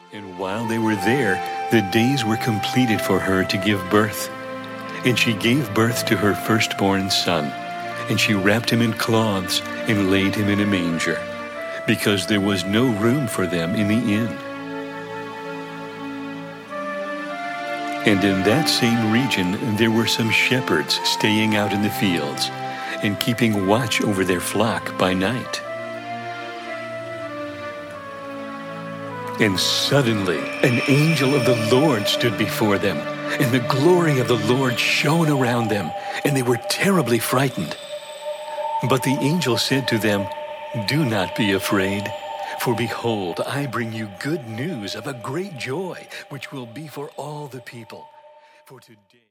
And while they were there, the days were completed for her to give birth. And she gave birth to her firstborn son, and she wrapped him in cloths and laid him in a manger, because there was no room for them in the inn. And in that same region there were some shepherds staying out in the fields, and keeping watch over their flock by night. And suddenly an angel of the Lord stood before them, and the glory of the Lord shone around them, and they were terribly frightened. But the angel said to them, "Do not be afraid, for behold, I bring you good news of a great joy, which will be for all the people. For today..."